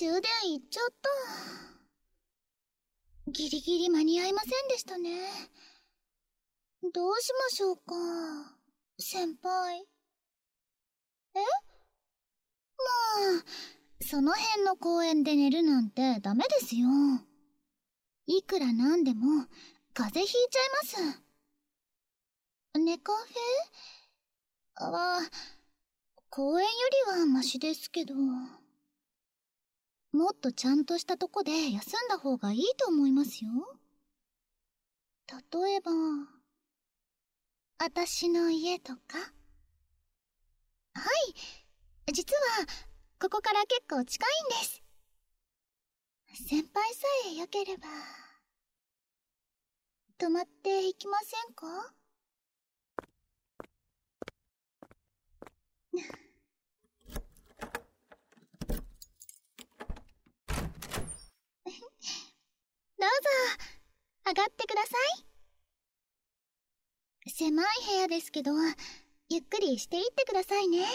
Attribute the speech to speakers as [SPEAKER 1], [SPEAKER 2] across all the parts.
[SPEAKER 1] 終電行っちゃった。ギリギリ間に合いませんでしたね。どうしましょうか、先輩。え？まあ、その辺の公園で寝るなんてダメですよ。いくらなんでも風邪ひいちゃいます。ネカフェは、公園よりはマシですけど。もっとちゃんとしたとこで休んだ方がいいと思いますよ。例えば、私の家とか。はい、実は、ここから結構近いんです。先輩さえ良ければ、泊まっていきませんか？どうぞ、上がってください。狭い部屋ですけど、ゆっくりしていってくださいね。い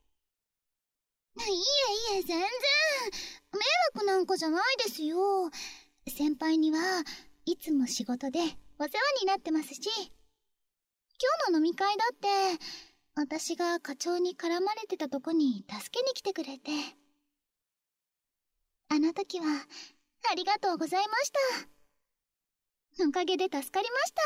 [SPEAKER 1] えいえ、全然。迷惑なんかじゃないですよ。先輩にはいつも仕事でお世話になってますし、今日の飲み会だって、私が課長に絡まれてたとこに助けに来てくれて。あの時は、ありがとうございました。おかげで助かりました。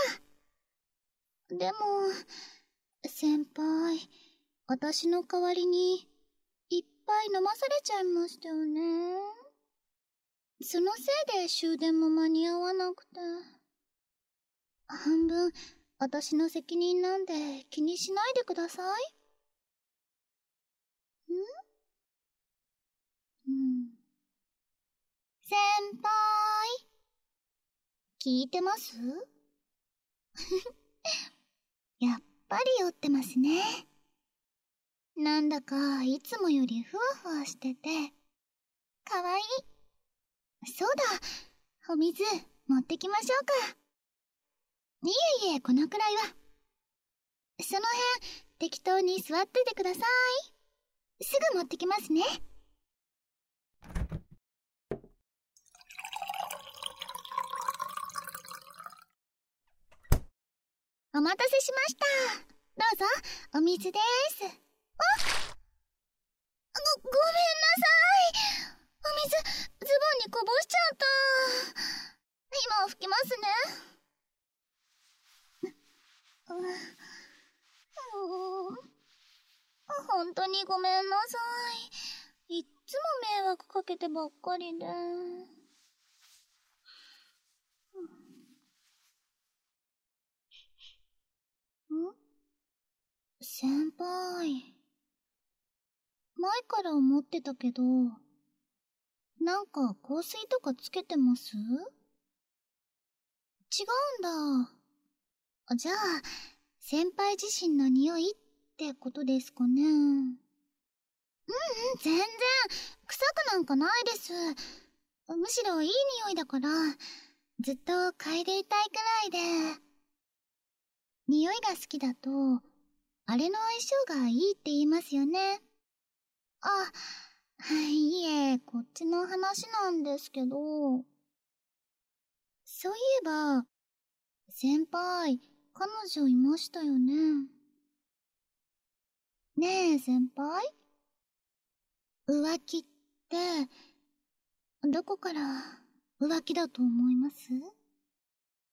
[SPEAKER 1] でも、先輩、私の代わりに、いっぱい飲まされちゃいましたよね。そのせいで終電も間に合わなくて。半分、私の責任なんで気にしないでください。先輩、聞いてます？やっぱり酔ってますね。なんだかいつもよりふわふわしてて、かわいい。そうだ、お水持ってきましょうか。いえいえ、このくらいは。その辺、適当に座っててください。すぐ持ってきますね。お待たせしました。どうぞ、お水です。ごめんなさい。お水、ズボンにこぼしちゃった。今拭きますね。本当にごめんなさい。いっつも迷惑かけてばっかりで。先輩。前から思ってたけど、なんか香水とかつけてます？違うんだ。じゃあ、先輩自身の匂いってことですかね。全然、臭くなんかないです。むしろいい匂いだから、ずっと嗅いでいたいくらいで。匂いが好きだと、あれの相性がいいって言いますよね。あ、いえ、こっちの話なんですけど。そういえば、先輩、彼女いましたよね。ねえ、先輩？浮気って、どこから浮気だと思います？